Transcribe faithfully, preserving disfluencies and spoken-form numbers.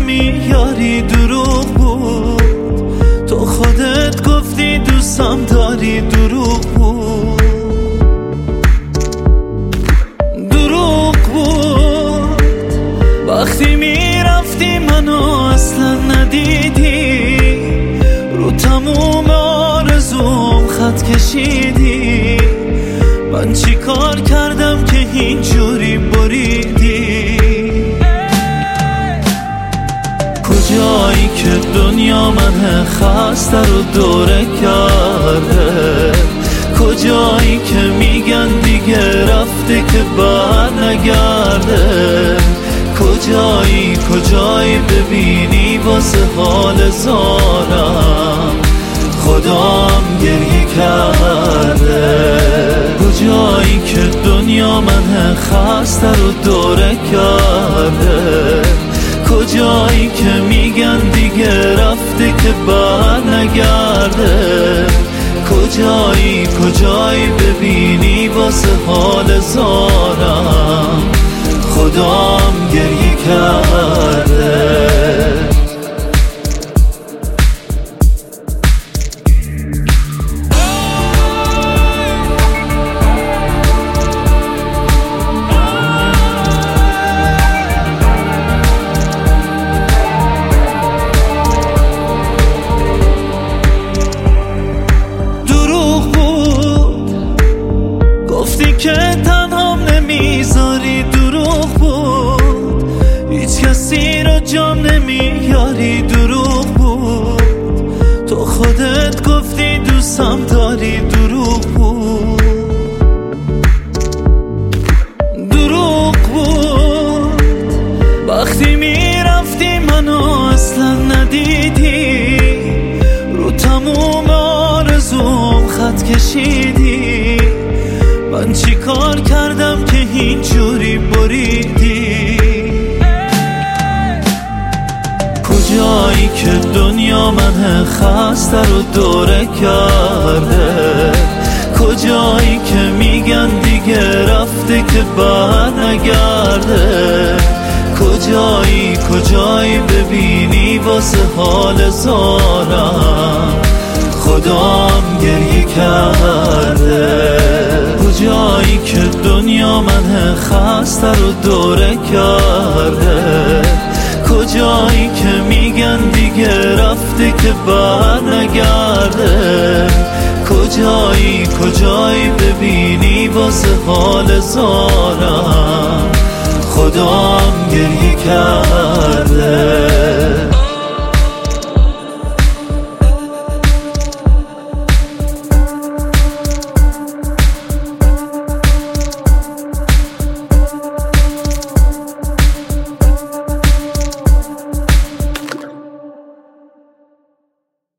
نمیاری دروغ بود، تو خودت گفتی دوستم داری دروغ بود. دروغ بود وقتی میرفتی منو اصلا ندیدی، رو تموم آرزوم خط کشیدی. من چی کار کردم که اینجوری بریدی؟ کجایی که دنیا من خسته رو دوره کرده، کجایی که میگن دیگه رفته که بر نگرده، کجایی کجایی ببینی واسه حال زارم خدام گریه کرده. کجایی که دنیا من خسته رو دوره کرده، کجایی که میگن دیگه رفته که بر نگرده، کجایی کجایی ببینی واسه حال زارم خدام گریه کرده. که تنهام نمیذاری دروغ بود، هیچ کسی رو جام نمیاری دروغ بود، تو خودت گفتی دوستم داری دروغ بود. دروغ بود وقتی میرفتی منو اصلا ندیدی، رو تموم آرزوم خط کشیدی. من چی کار کردم که اینجوری بریدی؟ کجایی که دنیا من خسته رو دوره کرده، کجایی که میگن دیگه رفته که بر نگرده، کجایی کجایی ببینی واسه حال زارم خدام گریه کرده. کجایی که دنیا من خسته رو دوره کرده، کجایی که میگن دیگه رفته که بر نگرده، کجایی کجایی ببینی واسه حال زارم خدام گریه کرده.